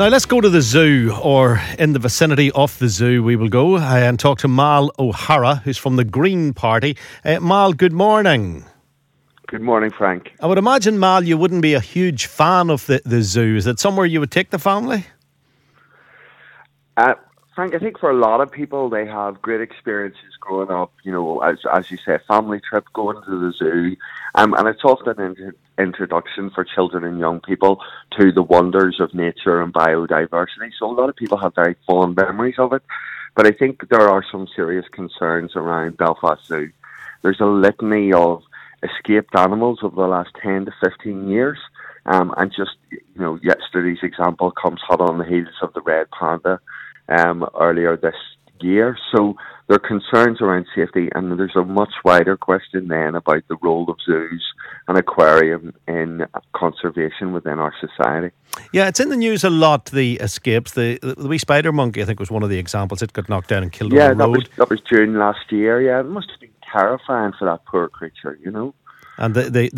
Now let's go to the zoo, or in the vicinity of the zoo we will go and talk to Mal O'Hara, who's from the Green Party. Mal, good morning. Good morning, Frank. I would imagine, Mal, you wouldn't be a huge fan of the zoo. Is it somewhere you would take the family? Frank, I think for a lot of people, they have great experiences growing up, as you say, a family trip, going to the zoo. And it's often an introduction for children and young people to the wonders of nature and biodiversity. So a lot of people have very fond memories of it. But I think there are some serious concerns around Belfast Zoo. There's a litany of escaped animals over the last 10 to 15 years. And just, yesterday's example comes hot on the heels of the red panda earlier this year. So there are concerns around safety, and there's a much wider question then about the role of zoos and aquarium in conservation within our society. Yeah, it's in the news a lot, the escapes. The wee spider monkey, I think, was one of the examples. It got knocked down and killed on the road. Yeah, that was June last year. Yeah, it must have been terrifying for that poor creature, And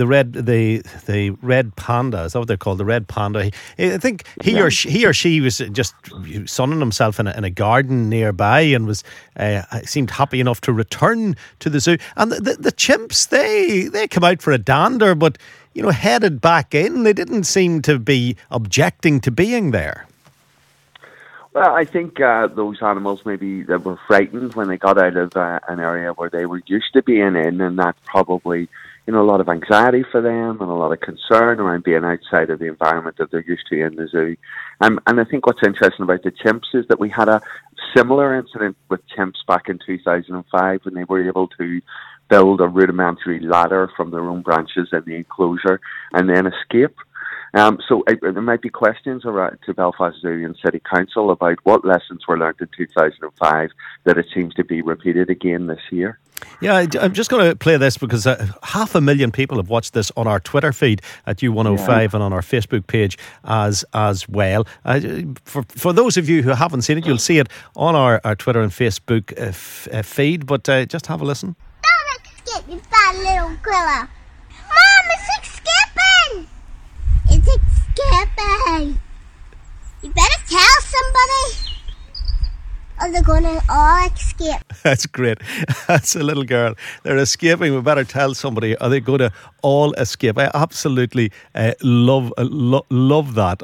the red panda, is that what they're called? The red panda. I think he or she was just sunning himself in a garden nearby and was seemed happy enough to return to the zoo. And the chimps, they come out for a dander, but headed back in. They didn't seem to be objecting to being there. Well, I think those animals maybe they were frightened when they got out of an area where they were used to being in, and that probably a lot of anxiety for them and a lot of concern around being outside of the environment that they're used to in the zoo. And I think what's interesting about the chimps is that we had a similar incident with chimps back in 2005 when they were able to build a rudimentary ladder from their own branches in the enclosure and then escape. So there might be questions around to Belfast Zoo and City Council about what lessons were learned in 2005 that it seems to be repeated again this year. Yeah, I'm just going to play this because 500,000 people have watched this on our Twitter feed at U105 and on our Facebook page as well. For those of you who haven't seen it, you'll see it on our Twitter and Facebook feed, but just have a listen. Don't escape, you fat little gorilla. Mom, it's escaping! It's escaping! You better tell somebody, or they're going to all escape. That's great. That's a little girl. They're escaping. We better tell somebody. Are they going to all escape? I absolutely love that.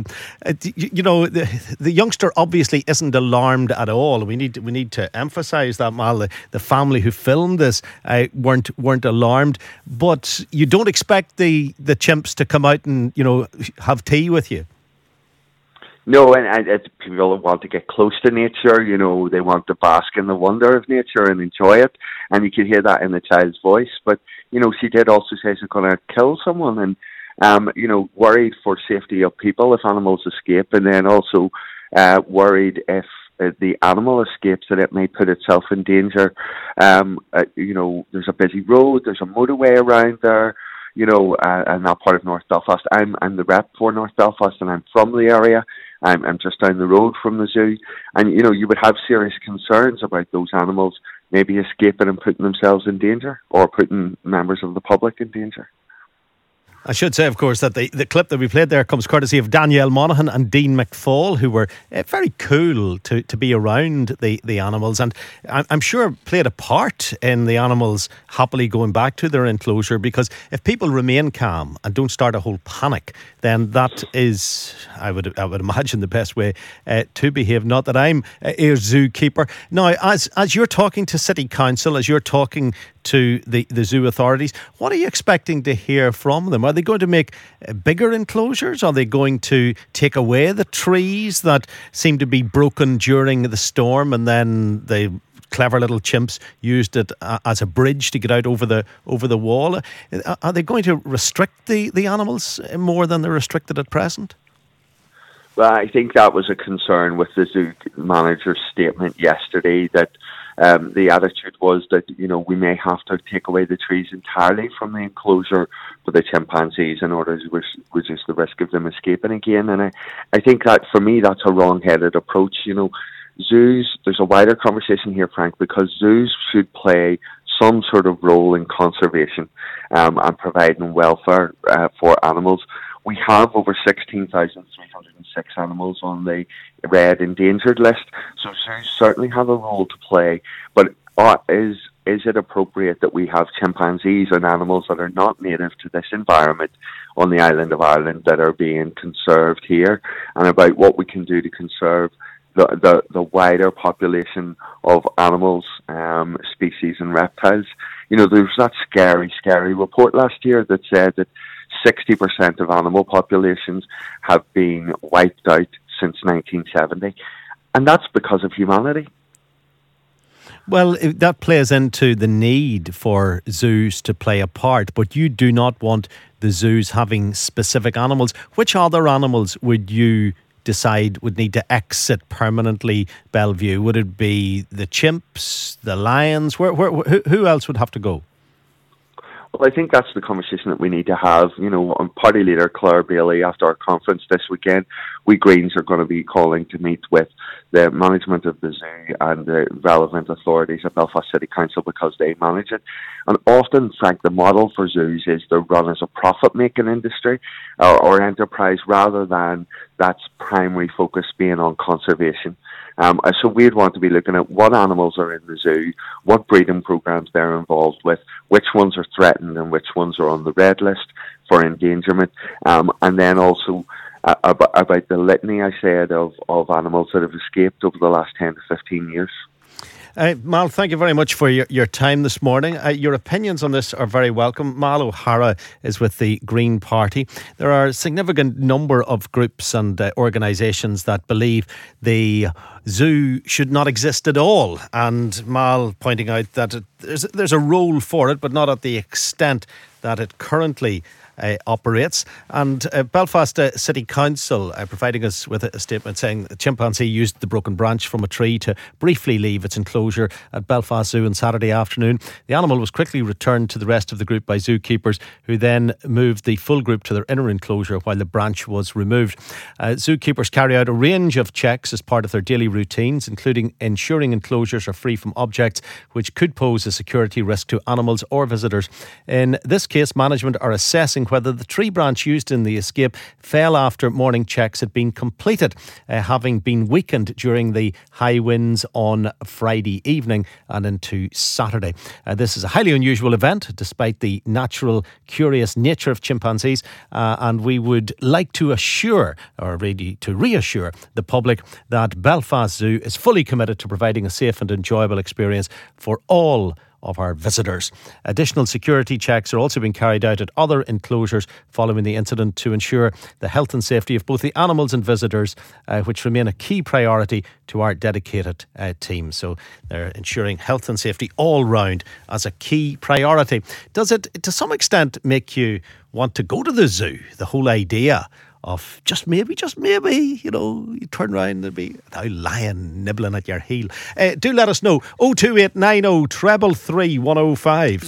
The youngster obviously isn't alarmed at all. We need to emphasise that, Mal. The family who filmed this weren't alarmed. But you don't expect the chimps to come out and have tea with you. No, and people want to get close to nature, they want to bask in the wonder of nature and enjoy it, and you can hear that in the child's voice. But, she did also say she's going to kill someone, and, worried for safety of people if animals escape, and then also worried if the animal escapes that it may put itself in danger. There's a busy road, there's a motorway around there, and that part of North Belfast. I'm the rep for North Belfast, and I'm from the area. I'm just down the road from the zoo, and you would have serious concerns about those animals maybe escaping and putting themselves in danger, or putting members of the public in danger. I should say, of course, that the clip that we played there comes courtesy of Danielle Monaghan and Dean McFall, who were very cool to be around the animals, and I'm sure played a part in the animals happily going back to their enclosure, because if people remain calm and don't start a whole panic, then that is, I would imagine, the best way to behave. Not that I'm a zookeeper. Now, as you're talking to City Council, as you're talking to the zoo authorities, what are you expecting to hear from them? Are they going to make bigger enclosures? Are they going to take away the trees that seem to be broken during the storm, and then the clever little chimps used it as a bridge to get out over the wall? Are they going to restrict the animals more than they're restricted at present? Well, I think that was a concern with the zoo manager's statement yesterday, that the attitude was that, we may have to take away the trees entirely from the enclosure for the chimpanzees in order to reduce the risk of them escaping again. And I think that, for me, that's a wrong-headed approach. Zoos, there's a wider conversation here, Frank, because zoos should play some sort of role in conservation and providing welfare for animals. We have over 16,360 6 animals on the red endangered list. So zoos certainly have a role to play, but is it appropriate that we have chimpanzees and animals that are not native to this environment on the island of Ireland that are being conserved here, and about what we can do to conserve the wider population of animals, species and reptiles? You know, there was that scary report last year that said that 60% of animal populations have been wiped out since 1970, and that's because of humanity. Well, that plays into the need for zoos to play a part, but you do not want the zoos having specific animals. Which other animals would you decide would need to exit permanently Bellevue? Would it be the chimps, the lions? Who else would have to go? Well, I think that's the conversation that we need to have. You know, Party Leader Claire Bailey, after our conference this weekend, we Greens are going to be calling to meet with the management of the zoo and the relevant authorities at Belfast City Council because they manage it. And often, Frank, the model for zoos is they're run as a profit-making industry or enterprise rather than that's primary focus being on conservation. So we'd want to be looking at what animals are in the zoo, what breeding programs they're involved with, which ones are threatened and which ones are on the red list for endangerment, and then also about the litany, I said, of animals that have escaped over the last 10 to 15 years. Mal, thank you very much for your time this morning. Your opinions on this are very welcome. Mal O'Hara is with the Green Party. There are a significant number of groups and organisations that believe the zoo should not exist at all. And Mal pointing out that there's a role for it, but not at the extent that it currently operates. And Belfast City Council providing us with a statement saying the chimpanzee used the broken branch from a tree to briefly leave its enclosure at Belfast Zoo on Saturday afternoon. The animal was quickly returned to the rest of the group by zookeepers, who then moved the full group to their inner enclosure while the branch was removed. Zookeepers carry out a range of checks as part of their daily routines, including ensuring enclosures are free from objects which could pose a security risk to animals or visitors. In this case, management are assessing whether the tree branch used in the escape fell after morning checks had been completed, having been weakened during the high winds on Friday evening and into Saturday. This is a highly unusual event, despite the natural, curious nature of chimpanzees, and we would like to assure, or really to reassure, the public that Belfast Zoo is fully committed to providing a safe and enjoyable experience for all of our visitors. Additional security checks are also being carried out at other enclosures following the incident to ensure the health and safety of both the animals and visitors, which remain a key priority to our dedicated team. So they're ensuring health and safety all round as a key priority. Does it, to some extent, make you want to go to the zoo? The whole idea of just maybe, you know, you turn around and there'll be a lion nibbling at your heel. Do let us know. 02890 333 105.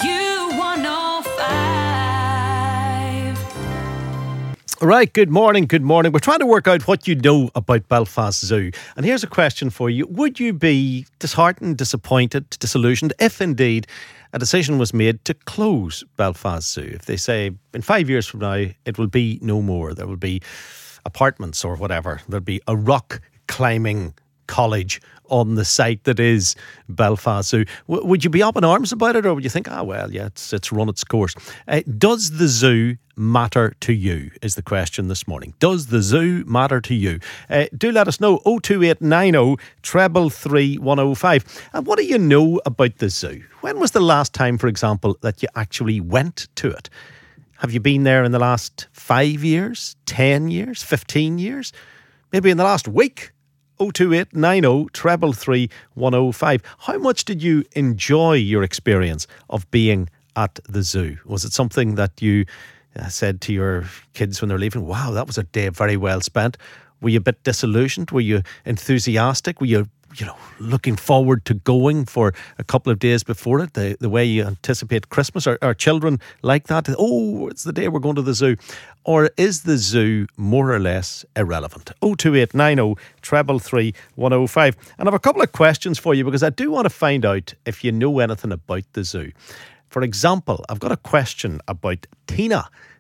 Right, good morning. We're trying to work out what you know about Belfast Zoo. And here's a question for you. Would you be disheartened, disappointed, disillusioned if indeed a decision was made to close Belfast Zoo? If they say in 5 years from now it will be no more, there will be apartments or whatever, there'll be a rock climbing college on the site that is Belfast Zoo. Would you be up in arms about it, or would you think, well, yeah, it's run its course? Does the zoo matter to you, is the question this morning. Does the zoo matter to you? Do let us know. 02890 333 105. And what do you know about the zoo? When was the last time, for example, that you actually went to it? Have you been there in the last 5 years, 10 years, 15 years? Maybe in the last week? 02890 333 105. How much did you enjoy your experience of being at the zoo? Was it something that you said to your kids when they're leaving, wow, that was a day very well spent? Were you a bit disillusioned? Were you enthusiastic? Were you looking forward to going for a couple of days before it, the way you anticipate Christmas? Are children like that? Oh, it's the day we're going to the zoo. Or is the zoo more or less irrelevant? 02890 333 105. And I have a couple of questions for you, because I do want to find out if you know anything about the zoo. For example, I've got a question about Tina.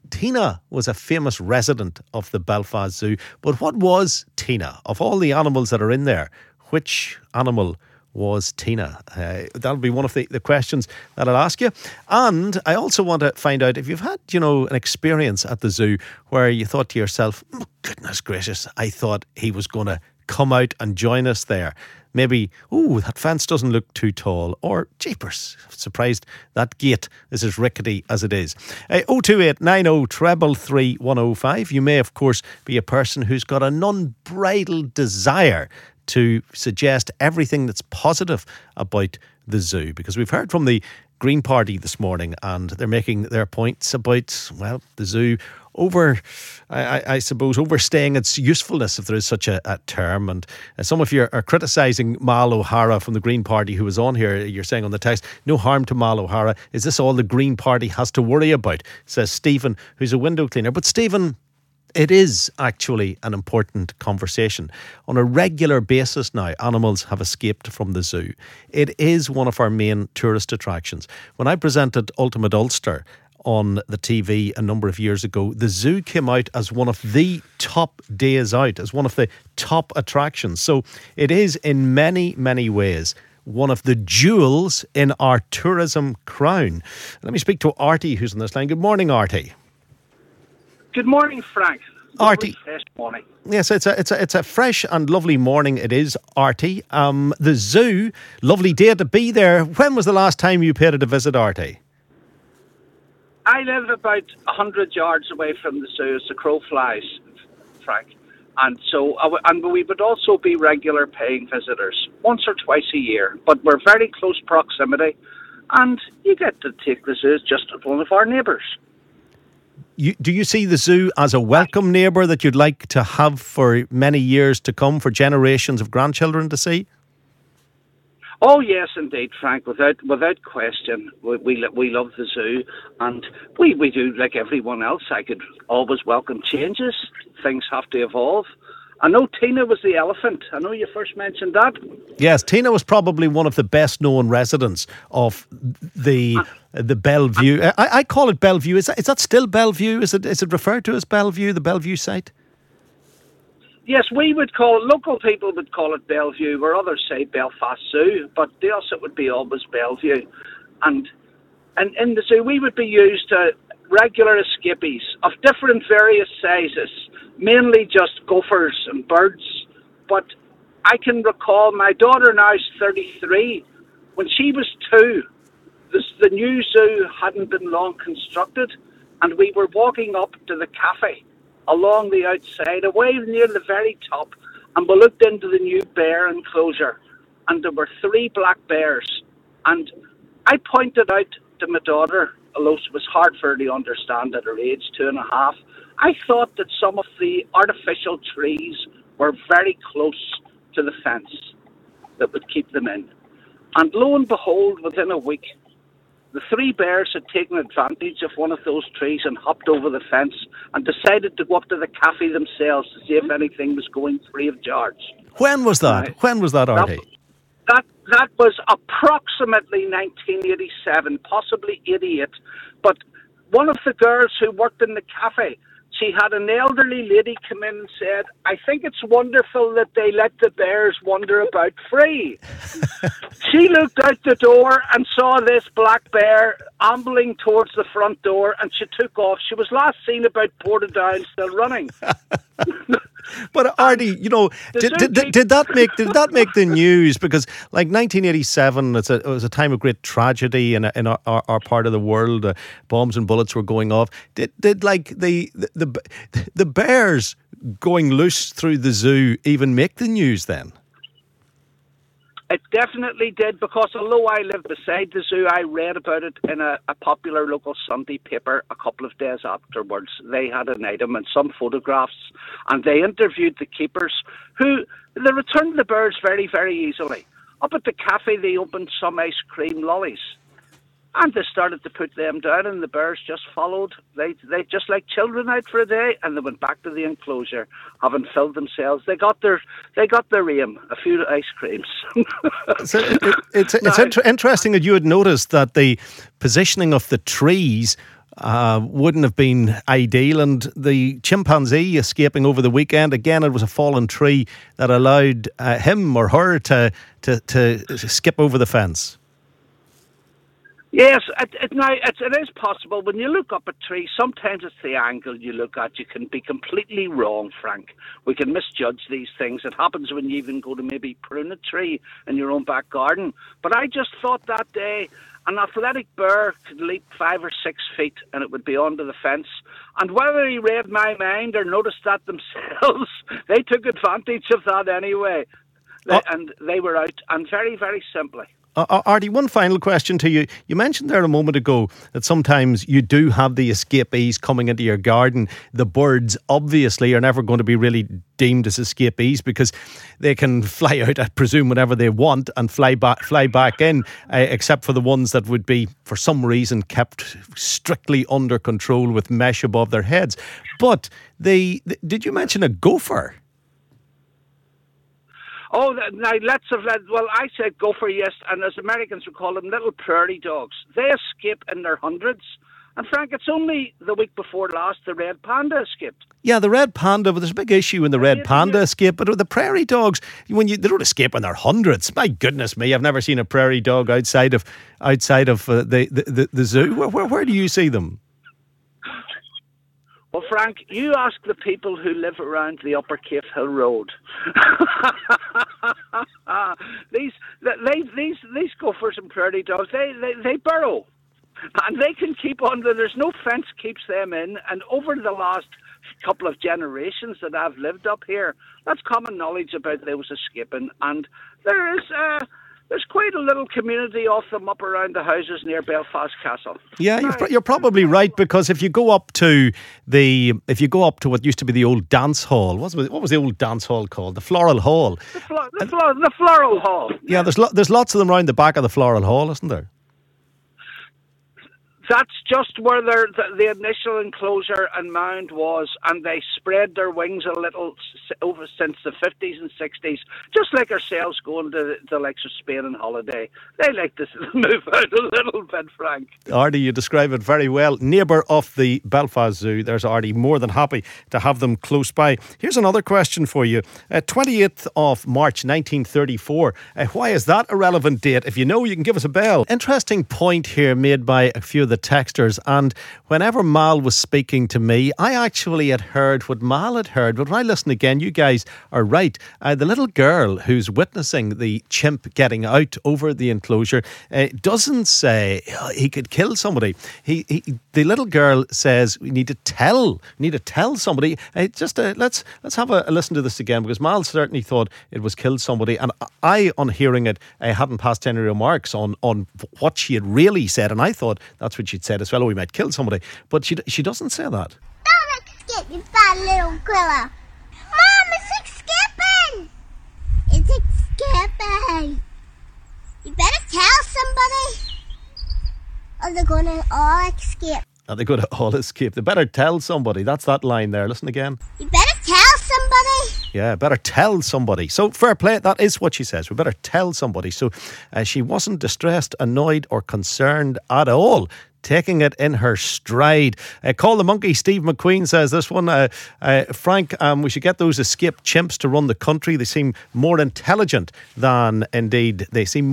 Tina was a famous resident of the Belfast Zoo. But what was Tina? Of all the animals that are in there, which animal was Tina? That'll be one of the questions that I'll ask you. And I also want to find out if you've had, an experience at the zoo where you thought to yourself, oh, goodness gracious, I thought he was going to come out and join us there. Maybe, that fence doesn't look too tall. Or, jeepers, surprised that gate is as rickety as it is. 028 90 333 105. You may, of course, be a person who's got an unbridled desire to suggest everything that's positive about the zoo, because we've heard from the Green Party this morning and they're making their points about, the zoo I suppose overstaying its usefulness, if there is such a term. And some of you are criticising Mal O'Hara from the Green Party, who was on here. You're saying on the text, no harm to Mal O'Hara. Is this all the Green Party has to worry about? Says Stephen, who's a window cleaner. But Stephen, it is actually an important conversation. On a regular basis now, animals have escaped from the zoo. It is one of our main tourist attractions. When I presented Ultimate Ulster on the TV a number of years ago, the zoo came out as one of the top days out, as one of the top attractions. So it is in many, many ways one of the jewels in our tourism crown. Let me speak to Artie, who's on this line. Good morning, Artie. Good morning, Frank. Artie. Fresh morning. Yes, it's a fresh and lovely morning. It is, Artie. The zoo, lovely day to be there. When was the last time you paid it a visit, Artie? I live about 100 yards away from the zoo as the crow flies, Frank. And so, we would also be regular paying visitors, once or twice a year. But we're very close proximity, and you get to take the zoo as just one of our neighbours. Do you see the zoo as a welcome neighbour that you'd like to have for many years to come, for generations of grandchildren to see? Oh yes, indeed, Frank. Without question, we love the zoo, and we do like everyone else. I could always welcome changes. Things have to evolve. I know Tina was the elephant. I know you first mentioned that. Yes, Tina was probably one of the best known residents of the Bellevue. I call it Bellevue. Is that still Bellevue? Is it referred to as Bellevue, the Bellevue site? Yes, we would call it, local people would call it Bellevue, where others say Belfast Zoo, but to us it would be always Bellevue. And in the zoo we would be used to regular escapees of different various sizes, mainly just gophers and birds. But I can recall my daughter now is 33. When she was 2, the new zoo hadn't been long constructed, and we were walking up to the cafe along the outside, away near the very top, and we looked into the new bear enclosure, and there were 3 black bears. And I pointed out to my daughter, although it was hard for her to understand at her age, 2.5, I thought that some of the artificial trees were very close to the fence that would keep them in. And lo and behold, within a week, the 3 bears had taken advantage of one of those trees and hopped over the fence and decided to go up to the cafe themselves to see if anything was going free of charge. When was that? When was that, Artie? That was approximately 1987, possibly 88. But one of the girls who worked in the cafe, she had an elderly lady come in and said, I think it's wonderful that they let the bears wander about free. She looked out the door and saw this black bear ambling towards the front door, and she took off. She was last seen about Portadown, still running. But Artie, did that make the news? Because like 1987, it was a time of great tragedy in our part of the world. Bombs and bullets were going off. Did like the bears going loose through the zoo even make the news then? It definitely did, because although I lived beside the zoo, I read about it in a popular local Sunday paper a couple of days afterwards. They had an item and some photographs, and they interviewed the keepers, who they returned the birds very, very easily. Up at the cafe, they opened some ice cream lollies, and they started to put them down, and the bears just followed. They just like children out for a day, and they went back to the enclosure, having filled themselves. They got their aim, a few ice creams. So it's interesting that you had noticed that the positioning of the trees wouldn't have been ideal. And the chimpanzee escaping over the weekend, again, it was a fallen tree that allowed him or her to skip over the fence. Yes, it is possible. When you look up a tree, sometimes it's the angle you look at. You can be completely wrong, Frank. We can misjudge these things. It happens when you even go to maybe prune a tree in your own back garden. But I just thought that day an athletic bear could leap 5 or 6 feet and it would be onto the fence. And whether he read my mind or noticed that themselves, they took advantage of that anyway. And they were out, and very, very simply. Artie, one final question to you. You mentioned there a moment ago that sometimes you do have the escapees coming into your garden. The birds obviously are never going to be really deemed as escapees because they can fly out, I presume, whenever they want and fly back in, except for the ones that would be, for some reason, kept strictly under control with mesh above their heads. But did you mention a gopher? Oh, now I said gopher, yes, and as Americans would call them, little prairie dogs. They escape in their hundreds. And Frank, it's only the week before last the red panda escaped. Yeah, the red panda, but there's a big issue in the red panda escape. But with the prairie dogs, they don't escape in their hundreds. My goodness me, I've never seen a prairie dog outside of the zoo. Where do you see them? Well, Frank, you ask the people who live around the Upper Cave Hill Road. These gophers and prairie dogs, they burrow. And they can keep on. There's no fence keeps them in. And over the last couple of generations that I've lived up here, that's common knowledge about those escaping. And there's quite a little community of them up around the houses near Belfast Castle. Yeah, you're probably right, because if you go up to what used to be the old dance hall, what was the old dance hall called? The Floral Hall. The Floral Hall. Yeah, there's lots of them around the back of the Floral Hall, isn't there? That's just where the initial enclosure and mound was, and they spread their wings a little over since the 50s and 60s, just like ourselves going to the likes of Spain on holiday. They like to move out a little bit, Frank. Artie, you describe it very well. Neighbour of the Belfast Zoo, there's Artie, more than happy to have them close by. Here's another question for you. 28th of March 1934. Why is that a relevant date? If you know, you can give us a bell. Interesting point here made by a few of the texters, and whenever Mal was speaking to me, I actually had heard what Mal had heard, but when I listen again, you guys are right. The little girl who's witnessing the chimp getting out over the enclosure doesn't say he could kill somebody. The little girl says we need to tell somebody. Let's have a listen to this again, because Mal certainly thought it was killed somebody, and I, on hearing it, hadn't passed any remarks on what she had really said, and I thought that's what she'd said as well. Oh, we might kill somebody, but she doesn't say that. Don't escape, you fat little gorilla. Mom, it's escaping. It's escaping. You better tell somebody, or they're gonna all escape. They're going to all escape. They better tell somebody. That's that line there. Listen again. You better tell somebody. Yeah, better tell somebody. So fair play. That is what she says. We better tell somebody. So she wasn't distressed, annoyed or concerned at all, taking it in her stride. Call the monkey. Steve McQueen says this one. Frank, we should get those escaped chimps to run the country. They seem more intelligent than the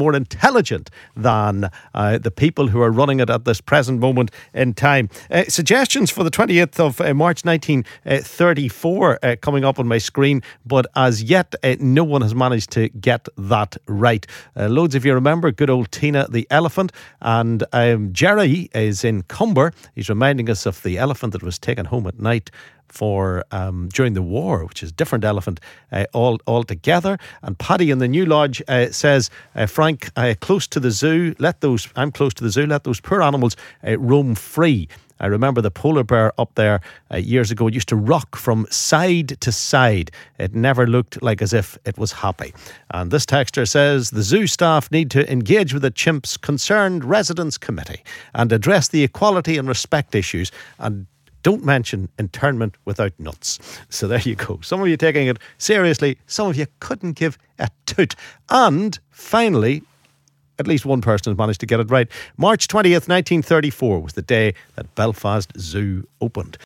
people who are running it at this present moment in time. Suggestions for the 28th of March 1934 coming up on my screen, but as yet no one has managed to get that right. Loads of you remember good old Tina the elephant, and Jerry is in Cumber. He's reminding us of the elephant that was taken home at night for during the war, which is a different elephant altogether. And Paddy in the New Lodge says, Frank, close to the zoo, I'm close to the zoo, let those poor animals roam free. I remember the polar bear up there years ago. It used to rock from side to side. It never looked like as if it was happy. And this texter says the zoo staff need to engage with the chimps concerned residents committee and address the equality and respect issues, and don't mention internment without nuts. So there you go. Some of you taking it seriously, some of you couldn't give a toot. And finally, at least one person has managed to get it right. March 20th, 1934 was the day that Belfast Zoo opened.